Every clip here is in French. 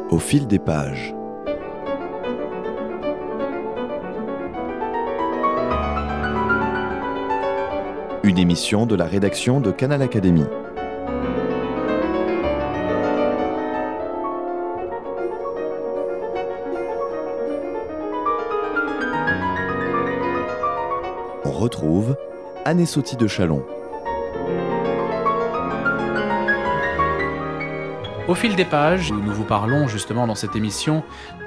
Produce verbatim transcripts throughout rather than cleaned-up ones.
Au fil des pages. Une émission de la rédaction de Canal Académie. On retrouve Anne Soty de Chalon. Au fil des pages, nous vous parlons justement dans cette émission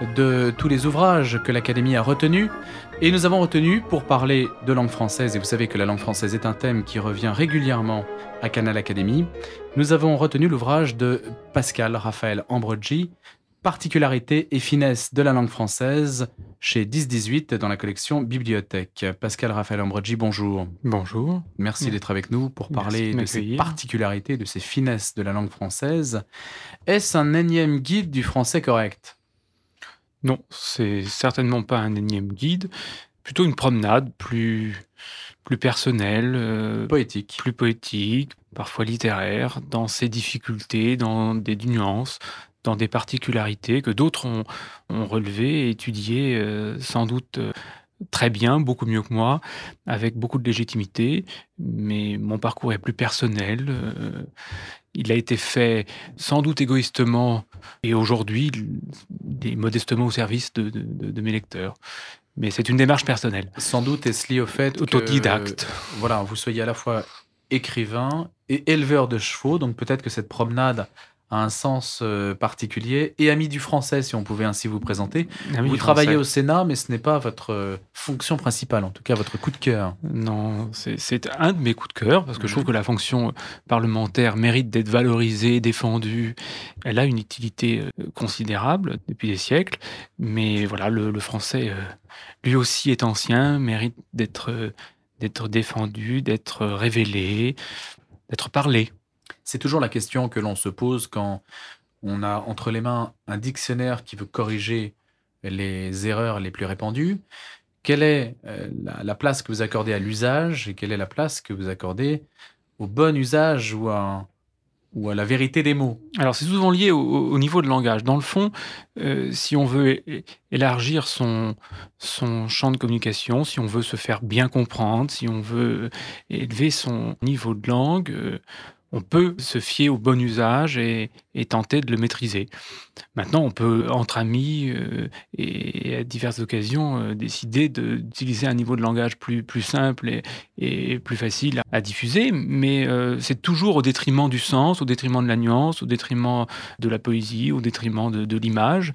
de tous les ouvrages que l'Académie a retenus. Et nous avons retenu pour parler de langue française, et vous savez que la langue française est un thème qui revient régulièrement à Canal Académie, nous avons retenu l'ouvrage de Pascal Raphaël Ambrogi, Particularité et finesse de la langue française, chez dix dix-huit dans la collection Bibliothèque. Pascal Raphaël Ambrogi, bonjour. Bonjour. Merci Merci. d'être avec nous pour parler Merci de de ces m'accueillir. particularités, de ces finesses de la langue française. Est-ce un énième guide du français correct ? Non, c'est certainement pas un énième guide, plutôt une promenade plus, plus personnelle, euh, Poétique. plus poétique, parfois littéraire, dans ses difficultés, dans des nuances, dans des particularités que d'autres ont, ont relevées et étudiées euh, sans doute euh, très bien, beaucoup mieux que moi, avec beaucoup de légitimité, mais mon parcours est plus personnel. euh, Il a été fait sans doute égoïstement et aujourd'hui, il est modestement au service de, de- de- de mes lecteurs. Mais c'est une démarche personnelle, Sans doute est-ce lié au fait que autodidacte. voilà, vous soyez à la fois écrivain et éleveur de chevaux, donc peut-être que cette promenade a un sens euh, particulier, et ami du français, si on pouvait ainsi vous présenter. Ah oui, vous du travaillez français. au Sénat, mais ce n'est pas votre euh, fonction principale, en tout cas votre coup de cœur. Non, c'est, c'est un de mes coups de cœur, parce que je trouve Mhm. que la fonction parlementaire mérite d'être valorisée, défendue. Elle a une utilité euh, considérable depuis des siècles, mais voilà, le, le français, euh, lui aussi est ancien, mérite d'être, euh, d'être défendu, d'être révélé, d'être parlé. C'est toujours la question que l'on se pose quand on a entre les mains un dictionnaire qui veut corriger les erreurs les plus répandues. Quelle est euh, la, la place que vous accordez à l'usage et quelle est la place que vous accordez au bon usage ou à, ou à la vérité des mots ? Alors, c'est souvent lié au, au niveau de langage. Dans le fond, euh, si on veut é- élargir son, son champ de communication, si on veut se faire bien comprendre, si on veut élever son niveau de langue, euh, on peut se fier au bon usage et, et tenter de le maîtriser. Maintenant, on peut, entre amis euh, et à diverses occasions, euh, décider de- d'utiliser un niveau de langage plus, plus simple et, et plus facile à, à diffuser, mais euh, c'est toujours au détriment du sens, au détriment de la nuance, au détriment de la poésie, au détriment de, de l'image.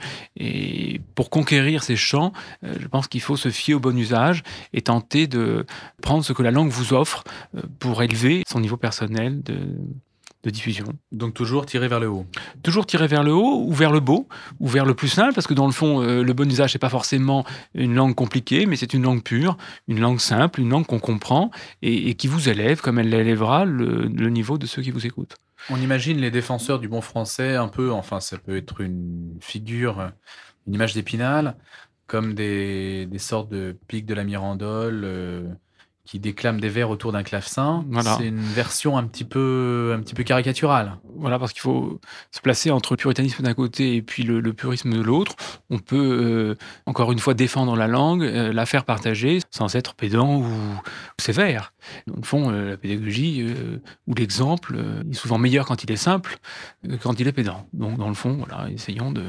Et pour conquérir ces champs, euh, je pense qu'il faut se fier au bon usage et tenter de prendre ce que la langue vous offre euh, pour élever son niveau personnel de, de diffusion. Donc toujours tirer vers le haut. Toujours tirer vers le haut ou vers le beau ou vers le plus simple, parce que dans le fond, euh, le bon usage, c'est pas forcément une langue compliquée, mais c'est une langue pure, une langue simple, une langue qu'on comprend et, et qui vous élève comme elle élèvera le, le niveau de ceux qui vous écoutent. On imagine les défenseurs du bon français un peu, enfin ça peut être une figure, une image d'Épinal, comme des, des sortes de pics de la Mirandole euh, qui déclament des vers autour d'un clavecin. Voilà. C'est une version un petit peu, un petit peu caricaturale. Voilà, parce qu'il faut se placer entre le puritanisme d'un côté et puis le, le purisme de l'autre. On peut, euh, encore une fois, défendre la langue, euh, la faire partager, sans être pédant ou, ou sévère. Dans le fond, euh, la pédagogie euh, ou l'exemple euh, est souvent meilleur quand il est simple que quand il est pédant. Donc, dans le fond, voilà, essayons de...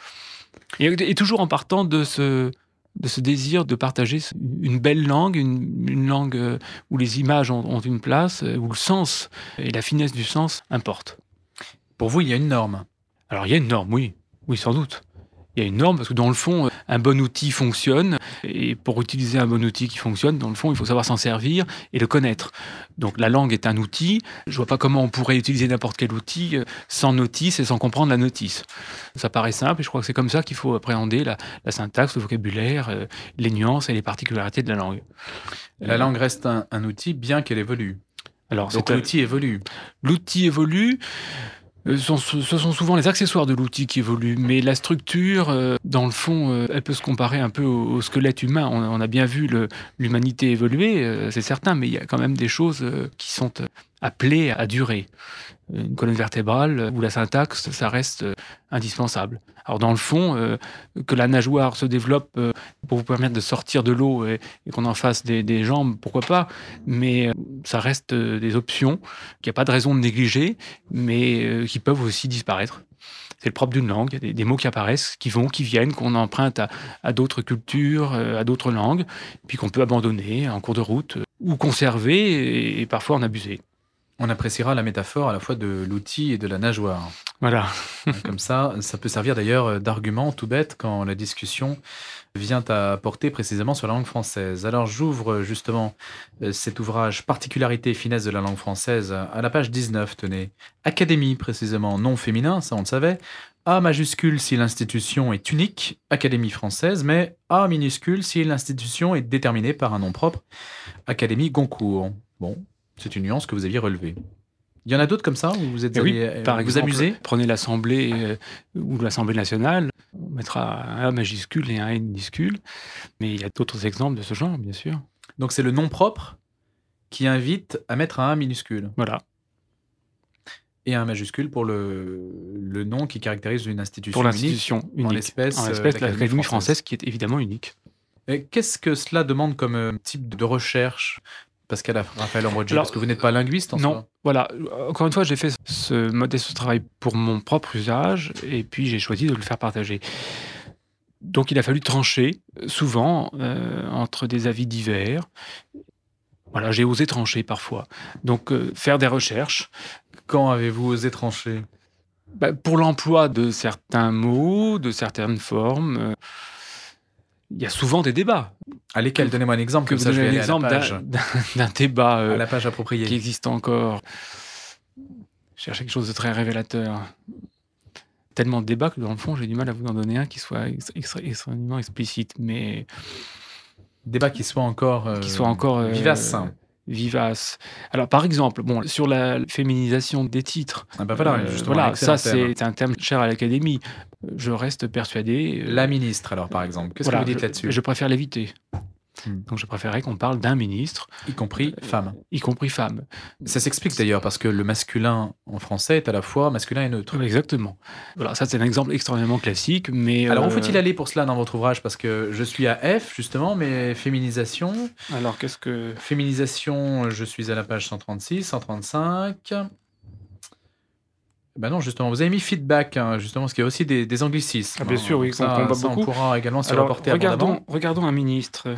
Et, et toujours en partant de ce, de ce désir de partager une belle langue, une, une langue euh, où les images ont, ont une place, euh, où le sens et la finesse du sens importent. Pour vous, il y a une norme. Alors, il y a une norme, oui. Oui, sans doute. Il y a une norme parce que dans le fond, un bon outil fonctionne. Et pour utiliser un bon outil qui fonctionne, dans le fond, il faut savoir s'en servir et le connaître. Donc, la langue est un outil. Je vois pas comment on pourrait utiliser n'importe quel outil euh, sans notice et sans comprendre la notice. Ça paraît simple et je crois que c'est comme ça qu'il faut appréhender la, la syntaxe, le vocabulaire, euh, les nuances et les particularités de la langue. La Euh, langue reste un, un outil bien qu'elle évolue. Alors, Donc c'est un- l'outil évolue. l'outil évolue. Euh, sont- Ce sont souvent les accessoires de l'outil qui évoluent, mais la structure, euh, dans le fond, euh, elle peut se comparer un peu au, au squelette humain. On, on a bien vu le- l'humanité évoluer, euh, c'est certain, mais il y a quand même des choses euh, qui sont euh, appelée à durer. Une colonne vertébrale où la syntaxe, ça reste euh, indispensable. Alors dans le fond, euh, que la nageoire se développe euh, pour vous permettre de sortir de l'eau et, et qu'on en fasse des, des jambes, pourquoi pas, mais euh, ça reste euh, des options qu'il n'y a pas de raison de négliger, mais euh, qui peuvent aussi disparaître. C'est le propre d'une langue, il y a des, des mots qui apparaissent, qui vont, qui viennent, qu'on emprunte à, à d'autres cultures, euh, à d'autres langues, puis qu'on peut abandonner en cours de route, euh, ou conserver et, et parfois en abuser. On appréciera la métaphore à la fois de l'outil et de la nageoire. Voilà. Comme ça, ça peut servir d'ailleurs d'argument tout bête quand la discussion vient à porter précisément sur la langue française. Alors j'ouvre justement euh, cet ouvrage Particularité et finesse de la langue française à la page dix-neuf, tenez. Académie précisément, nom féminin, ça on le savait. A majuscule si l'institution est unique, Académie française, mais A minuscule si l'institution est déterminée par un nom propre, Académie Goncourt. Bon, c'est une nuance que vous aviez relevée. Il y en a d'autres comme ça où vous êtes Et oui, allés, par vous exemple, amuser? prenez l'Assemblée euh, ou l'Assemblée nationale, on mettra un A majuscule et un N minuscule, mais il y a d'autres exemples de ce genre, bien sûr. Donc c'est le nom propre qui invite à mettre un A minuscule Voilà. et un majuscule pour le, le nom qui caractérise une institution Pour l'institution unique, unique. en l'espèce, En euh, l'espèce, l'Académie l'Académie française. française qui est évidemment unique. Et qu'est-ce que cela demande comme euh, type de recherche, Pascal Raphaël Ambroggi, Alors, parce que vous n'êtes pas linguiste en Non, soi. voilà. Encore une fois, j'ai fait ce modeste travail pour mon propre usage et puis j'ai choisi de le faire partager. Donc il a fallu trancher, euh, souvent, euh, entre des avis divers. Voilà, j'ai osé trancher parfois. Donc euh, faire des recherches. Quand avez-vous osé trancher? Bah, pour l'emploi de certains mots, de certaines formes, euh, il y a souvent des débats. À lesquels? Donnez-moi un exemple, Que comme vous ça je vais donnez aller à la l'exemple d'un, page, d'un- d'un débat euh, à la page appropriée. qui existe encore. Je cherche quelque chose de très révélateur. Tellement de débats que dans le fond, j'ai du mal à vous en donner un qui soit ex- extra- extrêmement explicite, mais Débat qui soit encore, euh, qui soit encore euh, vivace. vivace. Alors, par exemple, bon, sur la féminisation des titres, Ah bah voilà, euh, justement, voilà, un excellent ça thème. c'est un terme cher à l'Académie. Je reste persuadé. euh, La ministre, alors, par exemple. Qu'est-ce voilà, que vous dites je- là-dessus? Je préfère l'éviter. Hmm. Donc, je préférerais qu'on parle d'un ministre, Y compris femme. y compris femme. Ça s'explique d'ailleurs parce que le masculin en français est à la fois masculin et neutre. Exactement. Voilà, ça c'est un exemple extrêmement classique, mais Alors où euh, faut-il aller pour cela dans votre ouvrage? Parce que je suis à F justement, mais féminisation. alors qu'est-ce que Féminisation, je suis à la page cent trente-six, cent trente-cinq. Ben non, justement, vous avez mis feedback, hein, justement, parce qu'il y a aussi des, des anglicismes. Ah, bien hein. sûr, oui, Donc qu'on ça, combat ça, on beaucoup. pourra également s'y Alors, reporter abondamment. regardons, regardons un ministre.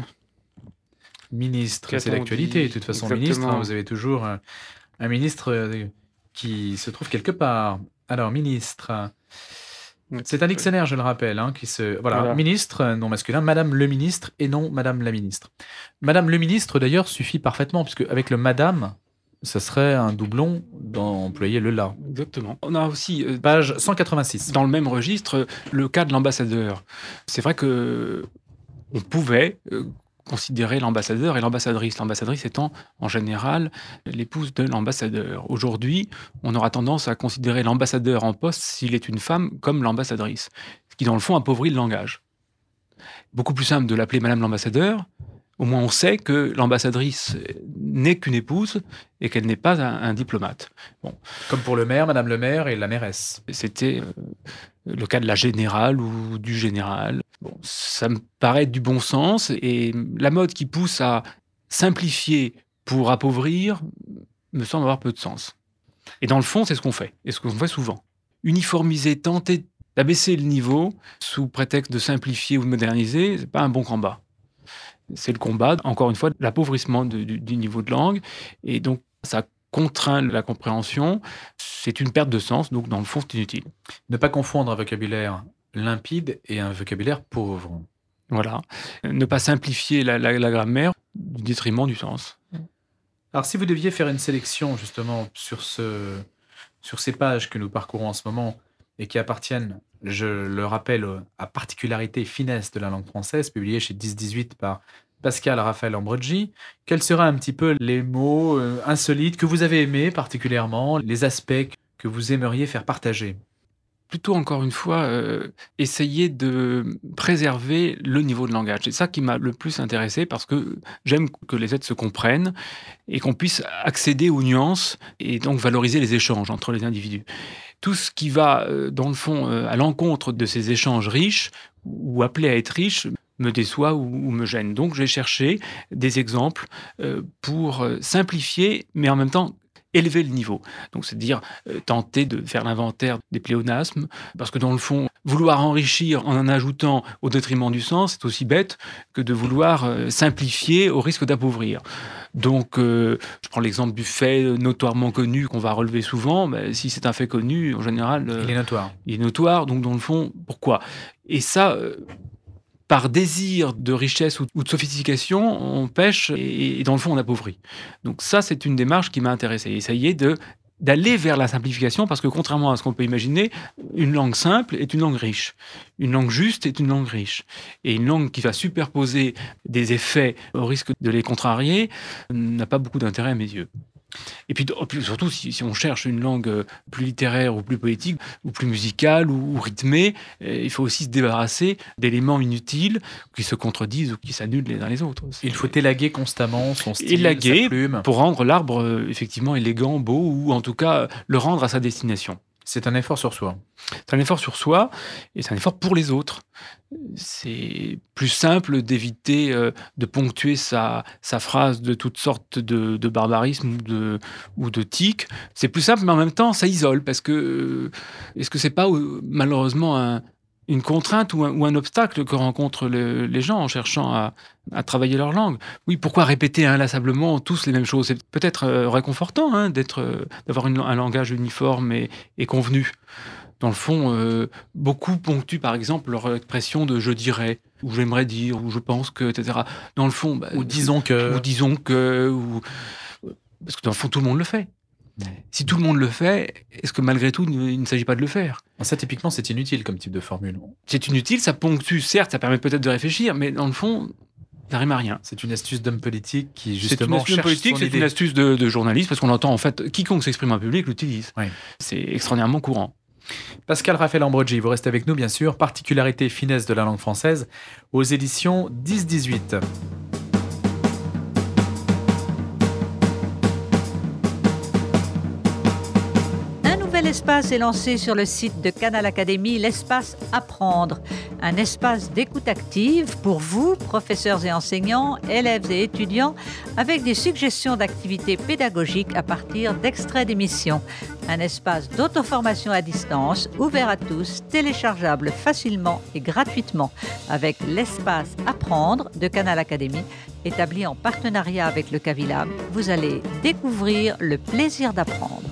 Ministre, c'est Qu'a-t-on l'actualité. dit? De toute façon, Exactement. ministre, hein, vous avez toujours un, un ministre euh, qui se trouve quelque part. Alors, ministre. C'est un dictionnaire, je le rappelle, hein, qui se... Voilà, Voilà. ministre, euh, non masculin, madame le ministre et non madame la ministre. Madame le ministre, d'ailleurs, suffit parfaitement, puisque avec le madame, ça serait un doublon d'employer le là. Exactement. On a aussi, euh, Page cent quatre-vingt-six. dans le même registre, le cas de l'ambassadeur. C'est vrai que on pouvait euh, considérer l'ambassadeur et l'ambassadrice. L'ambassadrice étant, en général, l'épouse de l'ambassadeur. Aujourd'hui, on aura tendance à considérer l'ambassadeur en poste, s'il est une femme, comme l'ambassadrice. Ce qui, dans le fond, appauvrit le langage. Beaucoup plus simple de l'appeler Madame l'ambassadeur. Au moins, on sait que l'ambassadrice n'est qu'une épouse et qu'elle n'est pas un, un diplomate. Comme pour le maire, madame le maire et la mairesse. C'était euh, le cas de la générale ou du général. Bon, ça me paraît du bon sens et la mode qui pousse à simplifier pour appauvrir me semble avoir peu de sens. Et dans le fond, c'est ce qu'on fait, et ce qu'on fait souvent. Uniformiser, tenter d'abaisser le niveau sous prétexte de simplifier ou de moderniser, c'est pas un bon combat. C'est le combat, encore une fois, de l'appauvrissement de- du, du niveau de langue, et donc ça contraint la compréhension. C'est une perte de sens, donc dans le fond, c'est inutile. Ne pas confondre un vocabulaire limpide et un vocabulaire pauvre. Voilà. Euh, Ne pas simplifier la, la- la grammaire du détriment du sens. Alors, si vous deviez faire une sélection, justement, sur, ce, sur ces pages que nous parcourons en ce moment et qui appartiennent, je le rappelle, à Particularité et finesse de la langue française, publié chez dix dix-huit par Pascal Raphaël Ambroggi, quels seraient un petit peu les mots euh, insolites que vous avez aimés particulièrement, les aspects que vous aimeriez faire partager? plutôt, encore une fois, euh, essayer de préserver le niveau de langage. C'est ça qui m'a le plus intéressé, parce que j'aime que les êtres se comprennent et qu'on puisse accéder aux nuances et donc valoriser les échanges entre les individus. Tout ce qui va, euh, dans le fond, euh, à l'encontre de ces échanges riches ou appelés à être riches me déçoit ou, ou me gêne. Donc, j'ai cherché des exemples euh, pour euh, simplifier, mais en même temps élever le niveau. Donc, c'est-à-dire euh, tenter de faire l'inventaire des pléonasmes, parce que dans le fond, vouloir enrichir en en ajoutant au détriment du sens, c'est aussi bête que de vouloir euh, simplifier au risque d'appauvrir. Donc, euh, je prends l'exemple du fait notoirement connu qu'on va relever souvent. Ben, si c'est un fait connu, en général, euh, Il est notoire. il est notoire. Donc, dans le fond, pourquoi ? Et ça, euh, par désir de richesse ou, ou de sophistication, on pêche et, et dans le fond, on appauvrit. Donc ça, c'est une démarche qui m'a intéressé. Essayer de, d'aller vers la simplification, parce que contrairement à ce qu'on peut imaginer, une langue simple est une langue riche. Une langue juste est une langue riche. Et une langue qui va superposer des effets au risque de les contrarier n'a pas beaucoup d'intérêt à mes yeux. Et puis, puis surtout, si, si on cherche une langue plus littéraire ou plus poétique, ou plus musicale ou, ou rythmée, eh, il faut aussi se débarrasser d'éléments inutiles qui se contredisent ou qui s'annulent les uns les autres. C'est... Il faut élaguer constamment son style, élaguer sa plume. Pour rendre l'arbre euh, effectivement élégant, beau, ou en tout cas le rendre à sa destination. C'est un effort sur soi. C'est un effort sur soi et c'est un effort pour les autres. C'est plus simple d'éviter euh, de ponctuer sa, sa phrase de toutes sortes de, de barbarismes ou de, ou de tics. C'est plus simple, mais en même temps, ça isole. Parce que, euh, est-ce que c'est pas euh, malheureusement un, une contrainte ou un, ou un obstacle que rencontrent le, les gens en cherchant à, à travailler leur langue? Oui, pourquoi répéter inlassablement tous les mêmes choses? C'est peut-être euh, réconfortant hein, d'être, euh, d'avoir une, un langage uniforme et, et convenu. Dans le fond, euh, beaucoup ponctuent par exemple leur expression de « je dirais » ou « j'aimerais dire » ou « je pense que », et cetera. Dans le fond... Bah, ou « disons que ». Ou « disons que », ou... parce que dans le fond, tout le monde le fait. Si tout le monde le fait, est-ce que malgré tout, il ne s'agit pas de le faire? Ça, typiquement, c'est inutile comme type de formule. C'est inutile, ça ponctue, certes, ça permet peut-être de réfléchir, mais dans le fond, ça rime à rien. C'est une astuce d'homme politique qui, justement, c'est une astuce cherche politique, son c'est idée. une astuce de, de journaliste, parce qu'on entend, en fait, quiconque s'exprime en public l'utilise. Oui. C'est extraordinairement courant. Pascal Raphaël Ambrogi, vous restez avec nous, bien sûr. Particularité et finesse de la langue française aux éditions dix dix-huit. L'espace est lancé sur le site de Canal Académie, l'espace Apprendre, un espace d'écoute active pour vous, professeurs et enseignants, élèves et étudiants, avec des suggestions d'activités pédagogiques à partir d'extraits d'émissions. Un espace d'auto-formation à distance, ouvert à tous, téléchargeable facilement et gratuitement, avec l'espace Apprendre de Canal Académie, établi en partenariat avec le Cavilab. Vous allez découvrir le plaisir d'apprendre.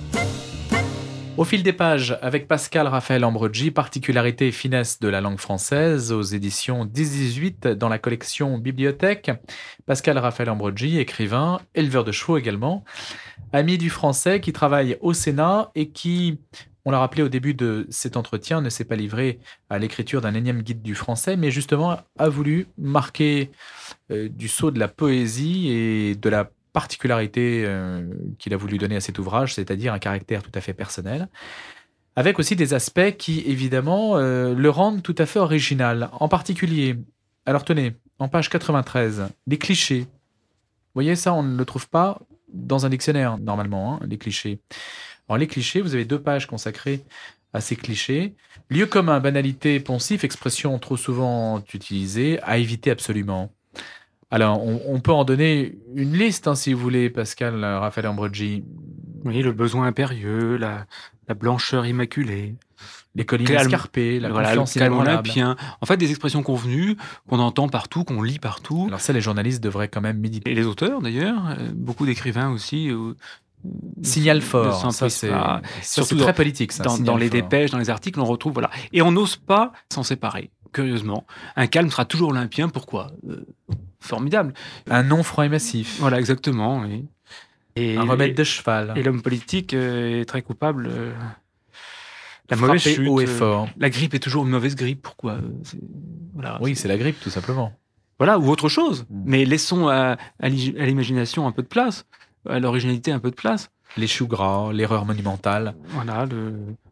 Au fil des pages, avec Pascal Raphaël Ambrogi, particularité et finesse de la langue française, aux éditions dix dix-huit dans la collection Bibliothèque. Pascal Raphaël Ambrogi, écrivain, éleveur de chevaux également, ami du français qui travaille au Sénat et qui, on l'a rappelé au début de cet entretien, ne s'est pas livré à l'écriture d'un énième guide du français, mais justement a voulu marquer euh, du sceau de la poésie et de la particularité euh, qu'il a voulu donner à cet ouvrage, c'est-à-dire un caractère tout à fait personnel, avec aussi des aspects qui, évidemment, euh, le rendent tout à fait original. En particulier, alors tenez, en page quatre-vingt-treize, les clichés. Vous voyez, ça, on ne le trouve pas dans un dictionnaire, normalement, hein, les clichés. Alors, les clichés, vous avez deux pages consacrées à ces clichés. Lieu commun, banalité, poncif, expression trop souvent utilisée, à éviter absolument. Alors, on, on peut en donner une liste, hein, si vous voulez, Pascal Raphaël Ambrogi. Oui, le besoin impérieux, la, la blancheur immaculée, les collines calme, escarpées, la voilà, confiance le calme inébranlable. olympien. En fait, des expressions convenues qu'on entend partout, qu'on lit partout. Alors ça, les journalistes devraient quand même méditer. Et les auteurs, d'ailleurs, euh, beaucoup d'écrivains aussi. Euh, Signal fort, ne ça c'est, pas. ça, Surtout c'est très dans, politique. Ça, dans, dans les fort. dépêches, dans les articles, on retrouve, voilà. Et on n'ose pas s'en séparer, curieusement. Un calme sera toujours olympien, pourquoi euh, Formidable. Un nom franc et massif. Voilà, exactement, oui. Et, un remède et, de cheval. Et l'homme politique euh, est très coupable. Euh, la Frapper mauvaise chute. haut et fort. Euh, la grippe est toujours une mauvaise grippe, pourquoi c'est, voilà, Oui, c'est... c'est la grippe, tout simplement. Voilà, ou autre chose. Mmh. Mais laissons à, à l'imagination un peu de place, à l'originalité un peu de place. Les choux gras, l'erreur monumentale. Voilà, le,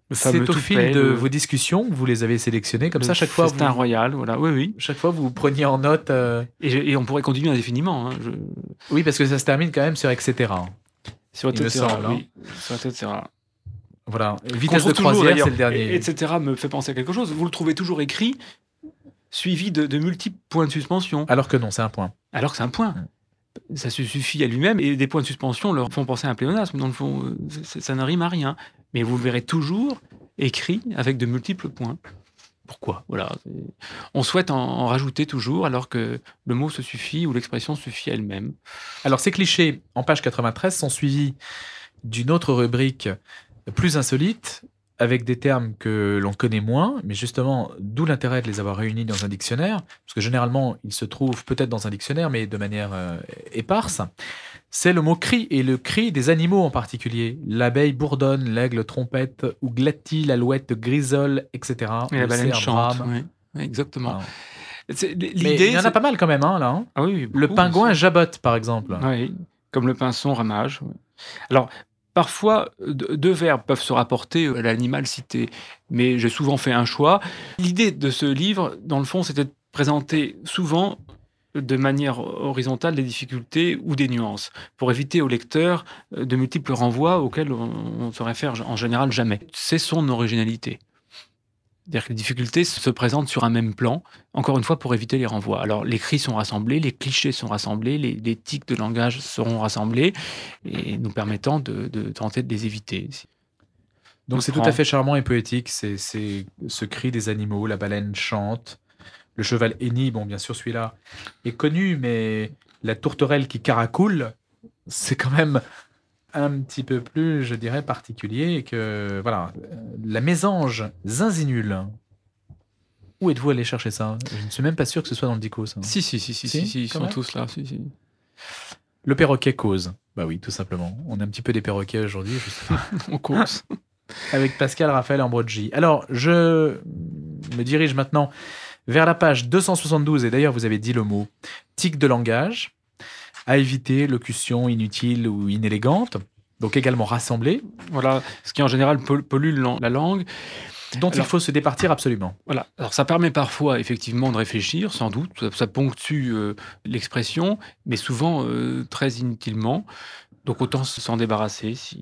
Le fameux C'est au tout fil prêt, de le- vos discussions que vous les avez sélectionnés, comme le ça, chaque fois, festin vous, royal, voilà. Oui, oui. chaque fois, vous preniez en note. euh, Et, je- et on pourrait continuer indéfiniment. Hein. Je... Oui, parce que ça se termine quand même sur et cetera. Sur Il me et cetera. semble, hein. Oui, sur et cetera. Voilà. Qu'on Vitesse de trouve toujours, croisière, d'ailleurs. c'est le dernier. Et, et cetera me fait penser à quelque chose. Vous le trouvez toujours écrit, suivi de, de multiples points de suspension. Alors que non, c'est un point. Alors que c'est un point. Ça se suffit à lui-même. Et des points de suspension leur font penser à un pléonasme. Dans le fond, euh, c'est- ça ne rime à rien. Mais vous le verrez toujours écrit avec de multiples points. Pourquoi? Voilà. C'est- On souhaite en, en rajouter toujours, alors que le mot se suffit ou l'expression suffit à elle-même. Alors, ces clichés, en page quatre-vingt-treize, sont suivis d'une autre rubrique plus insolite, avec des termes que l'on connaît moins, mais justement, d'où l'intérêt de les avoir réunis dans un dictionnaire, parce que généralement, ils se trouvent peut-être dans un dictionnaire, mais de manière euh, éparse. C'est le mot cri, et le cri des animaux en particulier. L'abeille bourdonne, l'aigle trompette, ou glatit, l'alouette grisole, et cetera. Et la Le baleine cerf chante. brame. Oui, oui, exactement. Voilà. C'est- Mais L'idée, il y en a c'est- pas mal quand même, hein, là. hein. Ah oui, oui, Le beaucoup, pingouin bien sûr. jabote, par exemple. Oui, comme le pinson ramage. oui. Alors, parfois, de- deux verbes peuvent se rapporter à l'animal cité, mais j'ai souvent fait un choix. L'idée de ce livre, dans le fond, c'était de présenter souvent de manière horizontale des difficultés ou des nuances, pour éviter au lecteur euh, de multiples renvois auxquels on ne se réfère en général jamais. C'est son originalité. C'est-à-dire que les difficultés se présentent sur un même plan, encore une fois pour éviter les renvois. Alors les cris sont rassemblés, les clichés sont rassemblés, les, les tics de langage seront rassemblés, et nous permettant de, de tenter de les éviter. Donc Je c'est tout prends. à fait charmant et poétique. C'est c'est ce cri des animaux, la baleine chante, le cheval henni, bon bien sûr celui-là est connu, mais la tourterelle qui caracoule, c'est quand même un petit peu plus, je dirais, particulier que voilà. euh, La mésange zinzinule. Où êtes-vous allé chercher ça? Je ne suis même pas sûr que ce soit dans le dico. Ça. Si, si, si, si, Si, si, si, ils quand sont même tous là. Si, si. Le perroquet cause. Bah oui, tout simplement. On est un petit peu des perroquets aujourd'hui. juste. On cause. Avec Pascal Raphaël Ambroggi. Alors, je me dirige maintenant vers la page deux cent soixante-douze, et d'ailleurs, vous avez dit le mot tic de langage, à éviter, locution inutile ou inélégante, donc également rassemblée, Voilà, ce qui en général pol- pollue le lang- la langue. dont il Alors- faut se départir absolument. Voilà. Alors ça permet parfois effectivement de réfléchir, sans doute. Ça, ça ponctue euh, l'expression, mais souvent euh, très inutilement. Donc autant s'en débarrasser si.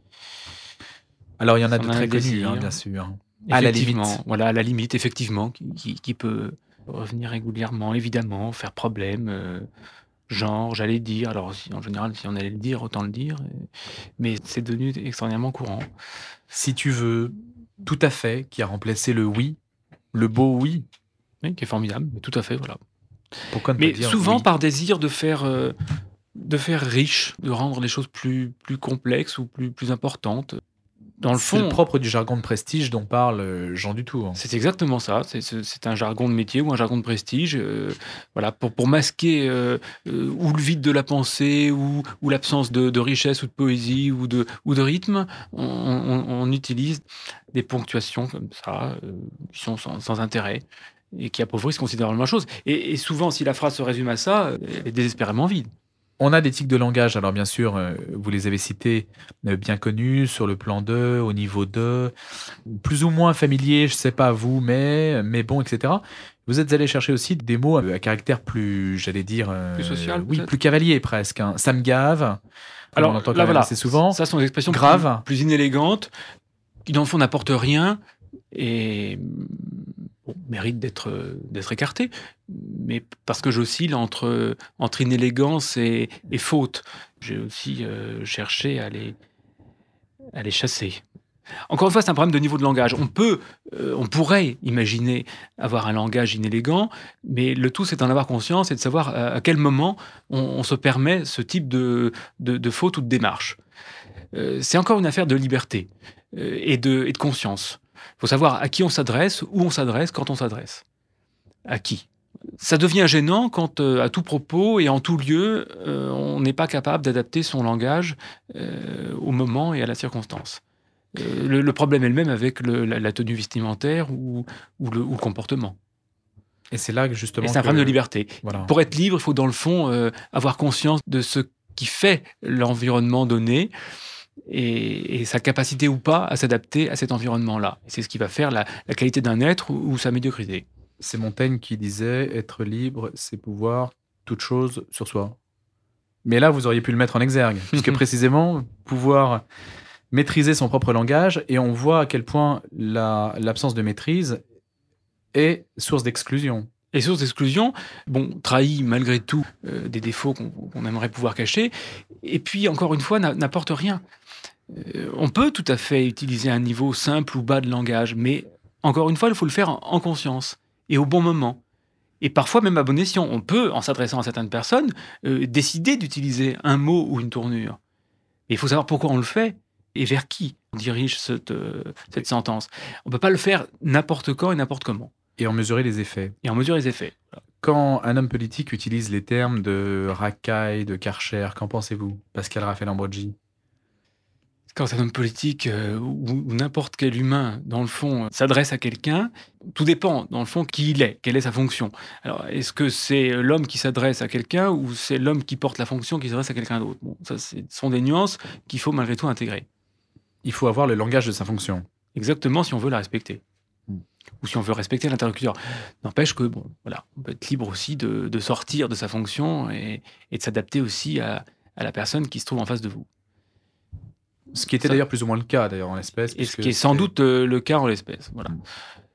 Alors, il y en a Ça de en a très un connus, désir. hein, bien sûr. À la Effectivement, limite. Voilà, à la limite, effectivement, qui, qui- qui peut revenir régulièrement, évidemment, faire problème. euh, genre, j'allais dire. Alors, si- en général, si on allait le dire, autant le dire. et- Mais c'est devenu extraordinairement courant. Si tu veux, tout à fait, qui a remplacé le oui, le beau oui. Oui, qui est formidable, mais tout à fait, voilà. Pourquoi ne Mais pas dire souvent oui par désir de faire, euh, de faire riche, de rendre les choses plus, plus complexes ou plus, plus importantes. Dans le C'est le fond, propre du jargon de prestige dont parle euh, Jean Dutour. c'est exactement ça. C'est- C'est c'est un jargon de métier ou un jargon de prestige. euh, voilà, pour, pour masquer euh, euh, ou le vide de la pensée ou, ou l'absence de, de richesse ou de poésie ou de, ou de rythme, on, on- on utilise des ponctuations comme ça, euh, qui sont sans, sans intérêt et qui appauvrissent considérablement la chose. Et, et souvent, si la phrase se résume à ça, elle est désespérément vide. On a des tics de langage, alors bien sûr, euh, vous les avez cités, euh, bien connus, sur le plan de, au niveau de, plus ou moins familiers, je sais pas vous, mais, mais bon, et cetera. Vous êtes allé chercher aussi des mots euh, à caractère plus, j'allais dire... euh, Plus social, Oui, peut-être plus cavalier presque. hein. Ça me gave. Alors, on entend quand là, même voilà. assez souvent. Ça sont des expressions Grave. plus, plus inélégantes, qui dans le fond n'apportent rien et bon, méritent d'être d'être écartées. Mais parce que j'oscille entre, entre inélégance et, et faute, j'ai aussi euh, cherché à les, à les chasser. Encore une fois, c'est un problème de niveau de langage. On peut, euh, on pourrait imaginer avoir un langage inélégant, mais le tout, c'est d'en avoir conscience et de savoir à, à quel moment on, on se permet ce type de, de, de faute ou de démarche. Euh, c'est encore une affaire de liberté euh, et, de, et de conscience. Il faut savoir à qui on s'adresse, où on s'adresse, quand on s'adresse. À qui. Ça devient gênant quand, euh, à tout propos et en tout lieu, euh, on n'est pas capable d'adapter son langage euh, au moment et à la circonstance. Euh, le, le problème est le même avec le- la, la tenue vestimentaire ou, ou, le, ou le comportement. Et c'est là que justement... Et c'est un que- problème de liberté. Voilà. Pour être libre, il faut dans le fond euh, avoir conscience de ce qui fait l'environnement donné et, et sa capacité ou pas à s'adapter à cet environnement-là. Et c'est ce qui va faire la, la qualité d'un être ou, ou sa médiocrité. C'est Montaigne qui disait « Être libre, c'est pouvoir toute chose sur soi ». Mais là, vous auriez pu le mettre en exergue, puisque précisément, pouvoir maîtriser son propre langage, et on voit à quel point la, l'absence de maîtrise est source d'exclusion. Et source d'exclusion, bon, trahit malgré tout euh, des défauts qu'on, qu'on aimerait pouvoir cacher, et puis, encore une fois, n'a, n'apporte rien. Euh, on peut tout à fait utiliser un niveau simple ou bas de langage, mais encore une fois, il faut le faire en, en conscience, et au bon moment. Et parfois même à bon escient. On peut, en s'adressant à certaines personnes, euh, décider d'utiliser un mot ou une tournure. Et il faut savoir pourquoi on le fait et vers qui on dirige cette, euh, cette sentence. On ne peut pas le faire n'importe quand et n'importe comment. Et en mesurer les effets. Et en mesurer les effets. Quand un homme politique utilise les termes de racaille, de Karcher, qu'en pensez-vous, Pascal Raphaël Ambrogi? Quand un homme politique euh, ou, ou n'importe quel humain, dans le fond, euh, s'adresse à quelqu'un, tout dépend, dans le fond, qui il est, quelle est sa fonction. Alors, est-ce que c'est l'homme qui s'adresse à quelqu'un ou c'est l'homme qui porte la fonction qui s'adresse à quelqu'un d'autre? Bon, ça, ce sont des nuances qu'il faut malgré tout intégrer. Il faut avoir le langage de sa fonction. Exactement, si on veut la respecter. Mm. Ou si on veut respecter l'interlocuteur. N'empêche que, bon, voilà, on peut être libre aussi de, de sortir de sa fonction et, et de s'adapter aussi à, à la personne qui se trouve en face de vous. Ce qui était Ça. d'ailleurs plus ou moins le cas d'ailleurs en l'espèce. Et ce qui est sans c'est... doute euh, le cas en l'espèce. Voilà. Mm.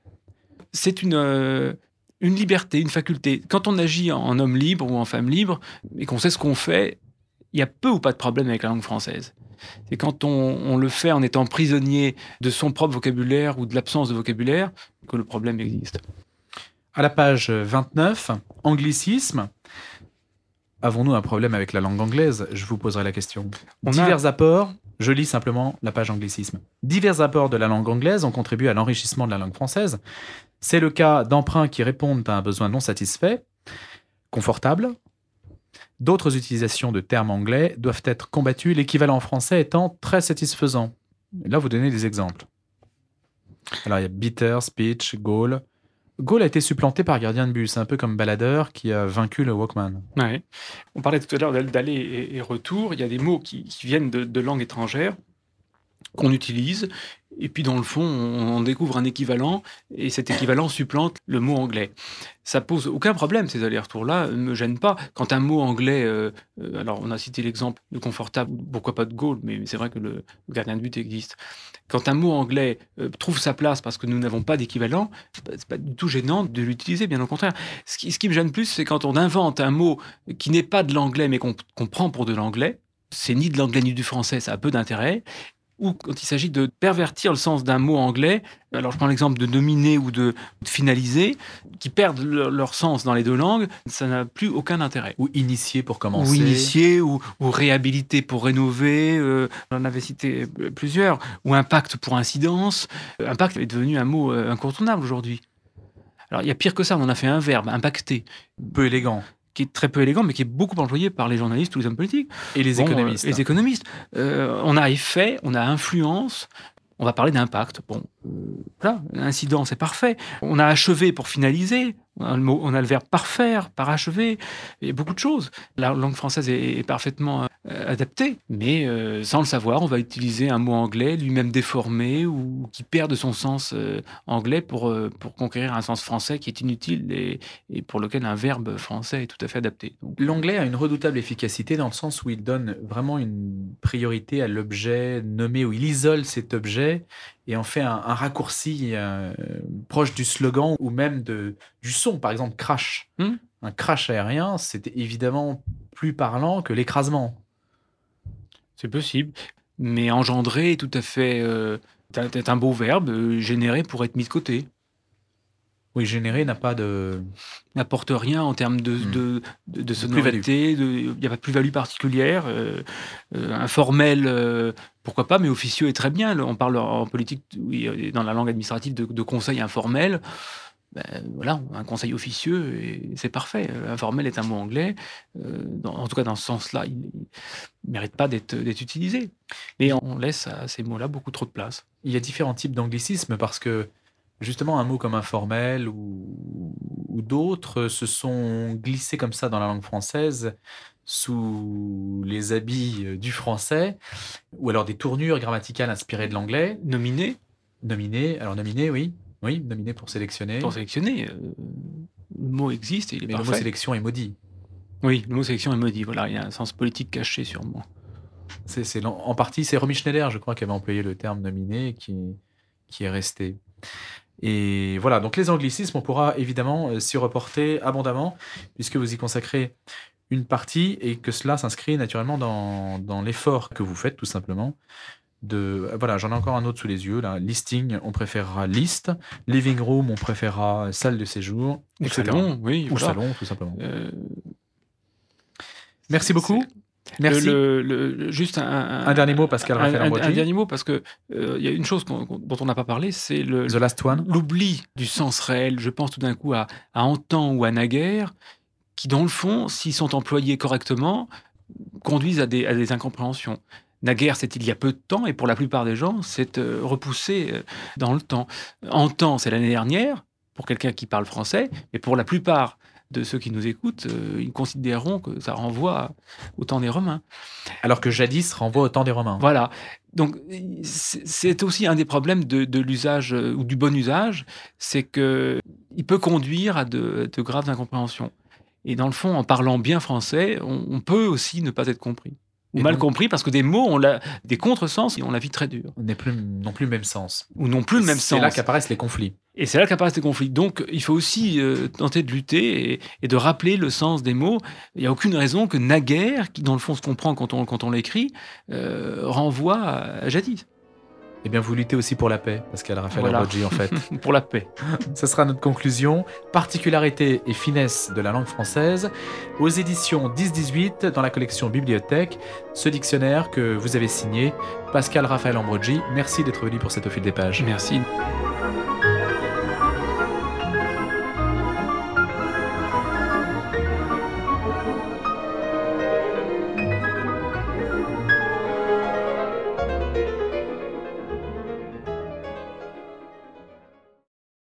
C'est une, euh, une liberté, une faculté. Quand on agit en homme libre ou en femme libre et qu'on sait ce qu'on fait, il y a peu ou pas de problème avec la langue française. C'est quand on, on le fait en étant prisonnier de son propre vocabulaire ou de l'absence de vocabulaire que le problème existe. À la page vingt-neuf, anglicisme. Avons-nous un problème avec la langue anglaise? Je vous poserai la question. On Divers a... apports, je lis simplement la page anglicisme. Divers apports de la langue anglaise ont contribué à l'enrichissement de la langue française. C'est le cas d'emprunts qui répondent à un besoin non satisfait, confortable. D'autres utilisations de termes anglais doivent être combattues, l'équivalent français étant très satisfaisant. Et là, vous donnez des exemples. Alors, il y a bitter, speech, goal. Goal a été supplanté par gardien de but. C'est un peu comme baladeur qui a vaincu le Walkman. Ouais. On parlait tout à l'heure d'aller et, et retour. Il y a des mots qui, qui viennent de, de langues étrangères qu'on utilise. Et puis, dans le fond, on, on découvre un équivalent. Et cet équivalent supplante le mot anglais. Ça pose aucun problème, ces allers-retours-là ne me gênent pas. Quand un mot anglais... Euh, euh, alors, on a cité l'exemple de confortable, pourquoi pas de goal, mais c'est vrai que le, le gardien de but existe. Quand un mot anglais euh, trouve sa place parce que nous n'avons pas d'équivalent, c'est pas, c'est pas du tout gênant de l'utiliser, bien au contraire. Ce qui, ce qui me gêne plus, c'est quand on invente un mot qui n'est pas de l'anglais, mais qu'on, qu'on prend pour de l'anglais. C'est ni de l'anglais ni du français, ça a peu d'intérêt. Ou quand il s'agit de pervertir le sens d'un mot anglais, alors je prends l'exemple de nominer ou de, de finaliser, qui perdent leur, leur sens dans les deux langues, ça n'a plus aucun intérêt. Ou initier pour commencer. Ou initier, ou, ou réhabiliter pour rénover, euh, on en avait cité plusieurs, ou impact pour incidence. Impact est devenu un mot euh, incontournable aujourd'hui. Alors il y a pire que ça, on en a fait un verbe, impacter. Peu élégant. Qui est très peu élégant, mais qui est beaucoup employé par les journalistes ou les hommes politiques. Et les bon, économistes. Euh, les économistes. Euh, on a effet, on a influence, on va parler d'impact. Bon, euh, voilà, incident, c'est parfait. On a achevé pour finaliser, on a le, mot, on a le verbe parfaire, parachever, il y a beaucoup de choses. La langue française est, est parfaitement euh, adaptée, mais euh, sans le savoir, on va utiliser un mot anglais lui-même déformé ou qui perd de son sens euh, anglais pour, euh, pour conquérir un sens français qui est inutile et, et pour lequel un verbe français est tout à fait adapté. Donc, l'anglais a une redoutable efficacité dans le sens où il donne vraiment une priorité à l'objet nommé, où il isole cet objet et en fait un, un raccourci euh, proche du slogan ou même de, du son. Par exemple, crash. Hmm. Un crash aérien, c'était évidemment plus parlant que l'écrasement. C'est possible, mais engendrer est tout à fait euh, est un beau verbe, euh, générer pour être mis de côté. Oui, générer n'a pas de... n'apporte rien en termes de, mmh. de, de, de sonorité, il n'y a pas de plus-value particulière. Euh, euh, informel, euh, pourquoi pas, mais officieux est très bien. On parle en politique, oui, dans la langue administrative, de, de conseil informel. Ben, voilà, un conseil officieux, et c'est parfait. Informel est un mot anglais. Euh, dans, en tout cas, dans ce sens-là, il ne mérite pas d'être, d'être utilisé. Mais on laisse à ces mots-là beaucoup trop de place. Il y a différents types d'anglicismes parce que justement, un mot comme informel ou, ou ou d'autres se sont glissés comme ça dans la langue française sous les habits du français, ou alors des tournures grammaticales inspirées de l'anglais. Nominé. Nominé, alors nominé, oui. Oui, nominé pour sélectionner. Pour sélectionner. Euh, le mot existe et il est Mais parfait. le mot sélection est maudit. Oui, le mot sélection est maudit. Voilà, il y a un sens politique caché sûrement. C'est, c'est, en partie, c'est Romy Schneider, je crois, qui avait employé le terme nominé, qui, qui est resté. Et voilà, donc les anglicismes, on pourra évidemment s'y reporter abondamment, puisque vous y consacrez une partie et que cela s'inscrit naturellement dans, dans l'effort que vous faites, tout simplement. De, voilà, j'en ai encore un autre sous les yeux. Là. Listing, on préférera list. Living room, on préférera salle de séjour. Ou salon, oui. Ou voilà. salon, tout simplement. Euh, Merci beaucoup. Merci. Le, le, le, juste un, un, un dernier mot, Pascal Raphaël Ambrogi. Un, un dernier mot, parce qu'il euh, y a une chose qu'on, dont on n'a pas parlé, c'est le, The Last One. L'oubli du sens réel. Je pense tout d'un coup à, à en temps ou à naguère, qui dans le fond, s'ils sont employés correctement, conduisent à des, à des incompréhensions. Naguère, c'est il y a peu de temps, et pour la plupart des gens, c'est euh, repoussé euh, dans le temps. En temps, c'est l'année dernière, pour quelqu'un qui parle français, mais pour la plupart de ceux qui nous écoutent, euh, ils considéreront que ça renvoie au temps des Romains. Alors que jadis renvoie au temps des Romains. Voilà. Donc, c'est aussi un des problèmes de, de l'usage, euh, ou du bon usage, c'est qu'il peut conduire à de, de graves incompréhensions. Et dans le fond, en parlant bien français, on, on peut aussi ne pas être compris. Ou et mal donc, compris, parce que des mots ont la, des contresens et ont la vie très dure. N'est plus, non plus le même sens. Ou non plus le même c'est sens. C'est là qu'apparaissent les conflits. Et c'est là qu'apparaissent les conflits. Donc, il faut aussi euh, tenter de lutter et, et de rappeler le sens des mots. Il n'y a aucune raison que naguère, qui dans le fond se comprend quand on, quand on l'écrit, euh, renvoie à, à jadis. Eh bien, vous luttez aussi pour la paix, Pascal Raphaël Voilà. Ambrogi, en fait. Pour la paix. Ce sera notre conclusion. Particularité et finesse de la langue française. Aux éditions dix dix-huit, dans la collection Bibliothèque, ce dictionnaire que vous avez signé, Pascal Raphaël Ambrogi. Merci d'être venu pour cette Au fil des pages. Merci.